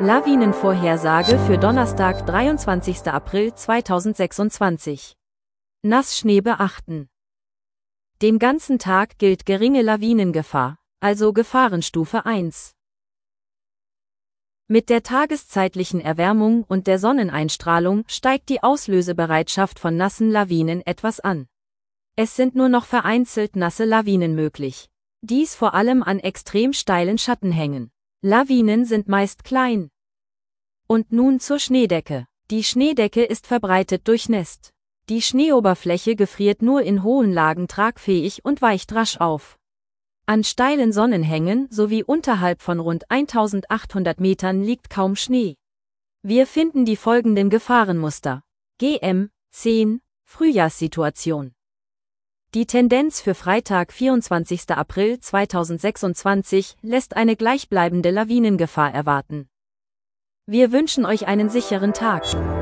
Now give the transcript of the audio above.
Lawinenvorhersage für Donnerstag, 23. April 2026. Nassschnee beachten. Den ganzen Tag gilt geringe Lawinengefahr, also Gefahrenstufe 1. Mit der tageszeitlichen Erwärmung und der Sonneneinstrahlung steigt die Auslösebereitschaft von nassen Lawinen etwas an. Es sind nur noch vereinzelt nasse Lawinen möglich. Dies vor allem an extrem steilen Schattenhängen. Lawinen sind meist klein. Und nun zur Schneedecke. Die Schneedecke ist verbreitet durchnässt. Die Schneeoberfläche gefriert nur in hohen Lagen tragfähig und weicht rasch auf. An steilen Sonnenhängen sowie unterhalb von rund 1800 Metern liegt kaum Schnee. Wir finden die folgenden Gefahrenmuster. GM 10 Frühjahrssituation. Die Tendenz für Freitag, 24. April 2026 lässt eine gleichbleibende Lawinengefahr erwarten. Wir wünschen euch einen sicheren Tag.